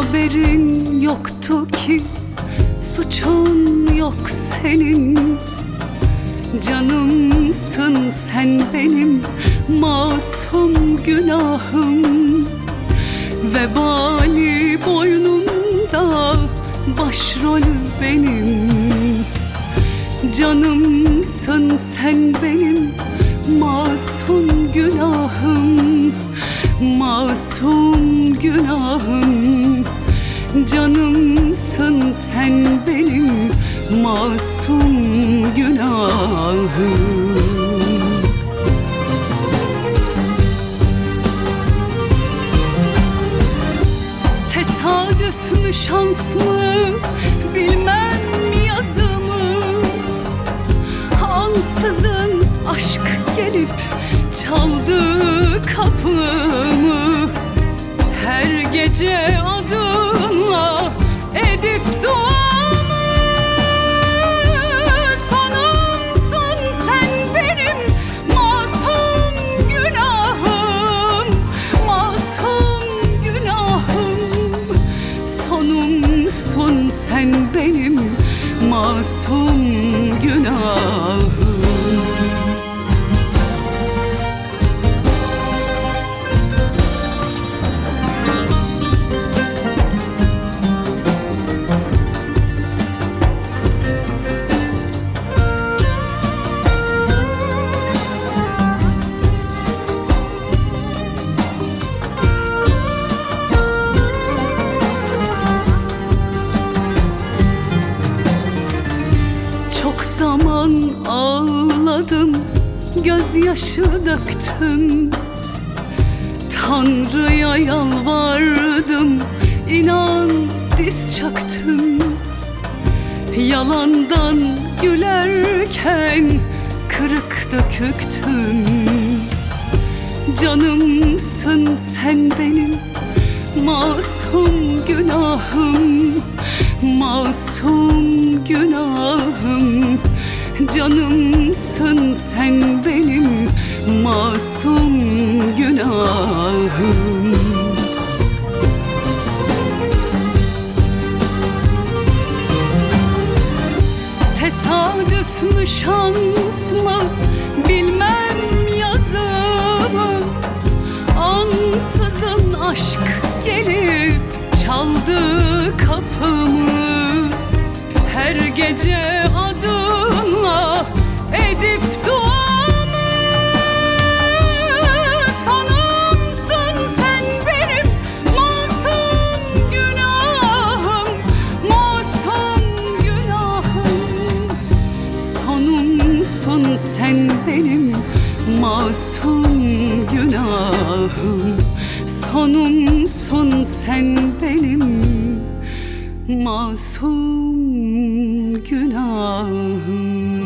haberin yoktu ki suçun yok senin. Canımsın sen benim, masum günahım. Vebali boynumda, başrolü benim. Canımsın sen benim, masum günahım. Masum günahım. Canımsın sen benim, masum günahım. Tesadüf mü şans mı bilmem yazımı. Ansızın aşk gelip çaldı kapımı. Her gece adınla edip duamı. Sonumsun sen benim, masum günahım. Masum günahım. Sonumsun sen benim, masum günahım. Zaman ağladım, gözyaşı döktüm. Tanrı'ya yalvardım, inan diz çöktüm. Yalandan gülerken kırık döküktüm. Canımsın sen benim, masum günahım. Masum günahım. Canımsın sen benim, masum günahım. Tesadüf mü şans mı bilmem yazımı. Ansızın aşk gelip çaldı kapımı. Her gece adınla edip duamı. Sonumsun sen benim, masum günahım. Masum günahım. Sonumsun sen benim, masum günahım. Sonumsun sen benim, masum günahım.